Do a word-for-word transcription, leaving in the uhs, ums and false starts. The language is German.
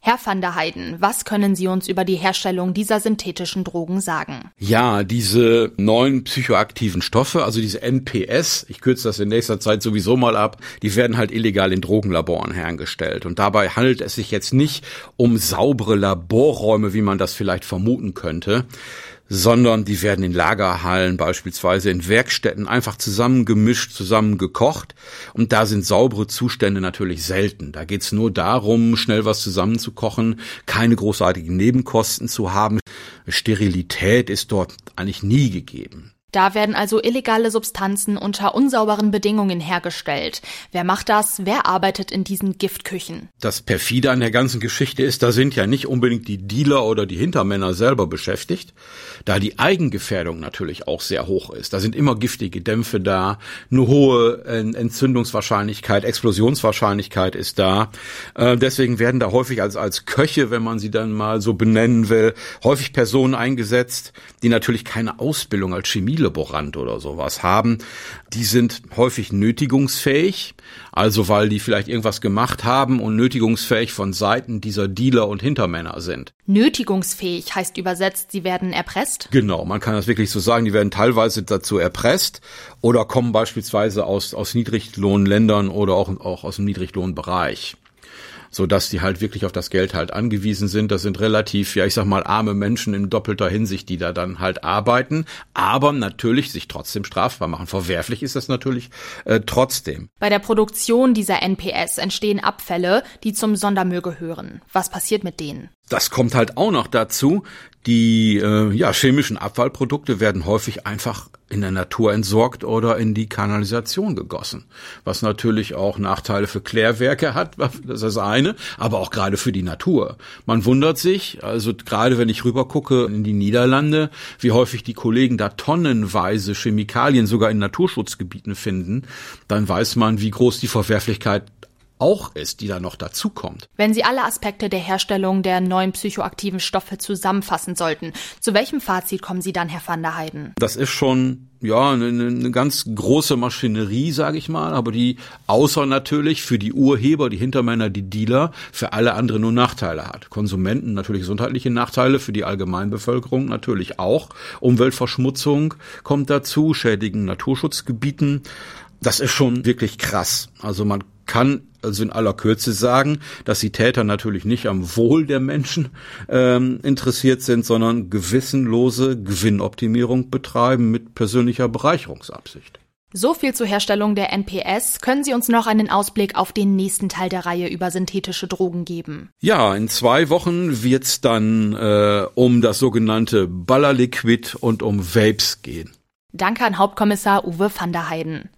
Herr van der Heijden, was können Sie uns über die Herstellung dieser synthetischen Drogen sagen? Ja, diese neuen psychoaktiven Stoffe, also diese N P S, ich kürze das in nächster Zeit sowieso mal ab, die werden halt illegal in Drogenlaboren hergestellt. Und dabei handelt es sich jetzt nicht um saubere Laborräume, wie man das vielleicht vermuten könnte, sondern die werden in Lagerhallen, beispielsweise in Werkstätten, einfach zusammengemischt, zusammengekocht. Und da sind saubere Zustände natürlich selten. Da geht's nur darum, schnell was zusammenzukochen, keine großartigen Nebenkosten zu haben. Sterilität ist dort eigentlich nie gegeben. Da werden also illegale Substanzen unter unsauberen Bedingungen hergestellt. Wer macht das? Wer arbeitet in diesen Giftküchen? Das Perfide an der ganzen Geschichte ist, da sind ja nicht unbedingt die Dealer oder die Hintermänner selber beschäftigt, da die Eigengefährdung natürlich auch sehr hoch ist. Da sind immer giftige Dämpfe da, eine hohe Entzündungswahrscheinlichkeit, Explosionswahrscheinlichkeit ist da. Äh, deswegen werden da häufig als, als Köche, wenn man sie dann mal so benennen will, häufig Personen eingesetzt, die natürlich keine Ausbildung als Chemielaborant oder sowas haben. Die sind häufig nötigungsfähig, also weil die vielleicht irgendwas gemacht haben und nötigungsfähig von Seiten dieser Dealer und Hintermänner sind. Nötigungsfähig heißt übersetzt, sie werden erpresst? Genau, man kann das wirklich so sagen, die werden teilweise dazu erpresst oder kommen beispielsweise aus, aus Niedriglohnländern oder auch, auch aus dem Niedriglohnbereich, so dass die halt wirklich auf das Geld halt angewiesen sind. Das sind relativ, ja ich sag mal, arme Menschen in doppelter Hinsicht, die da dann halt arbeiten, aber natürlich sich trotzdem strafbar machen. Verwerflich ist das natürlich äh, trotzdem. Bei der Produktion dieser N P S entstehen Abfälle, die zum Sondermüll gehören. Was passiert mit denen? Das kommt halt auch noch dazu. Die äh, ja, chemischen Abfallprodukte werden häufig einfach in der Natur entsorgt oder in die Kanalisation gegossen, was natürlich auch Nachteile für Klärwerke hat, das ist das eine, aber auch gerade für die Natur. Man wundert sich, also gerade wenn ich rüber gucke in die Niederlande, wie häufig die Kollegen da tonnenweise Chemikalien sogar in Naturschutzgebieten finden, dann weiß man, wie groß die Verwerflichkeit auch ist, die da noch dazukommt. Wenn Sie alle Aspekte der Herstellung der neuen psychoaktiven Stoffe zusammenfassen sollten, zu welchem Fazit kommen Sie dann, Herr van der Heijden? Das ist schon ja eine, eine ganz große Maschinerie, sage ich mal, aber die außer natürlich für die Urheber, die Hintermänner, die Dealer, für alle anderen nur Nachteile hat. Konsumenten natürlich gesundheitliche Nachteile, für die Allgemeinbevölkerung natürlich auch. Umweltverschmutzung kommt dazu, Schädigen Naturschutzgebieten. Das ist schon wirklich krass. Also man kann also in aller Kürze sagen, dass die Täter natürlich nicht am Wohl der Menschen ähm, interessiert sind, sondern gewissenlose Gewinnoptimierung betreiben mit persönlicher Bereicherungsabsicht. So viel zur Herstellung der N P S. Können Sie uns noch einen Ausblick auf den nächsten Teil der Reihe über synthetische Drogen geben? Ja, in zwei Wochen wird's dann äh, um das sogenannte Ballerliquid und um Vapes gehen. Danke an Hauptkommissar Uwe van der Heijden.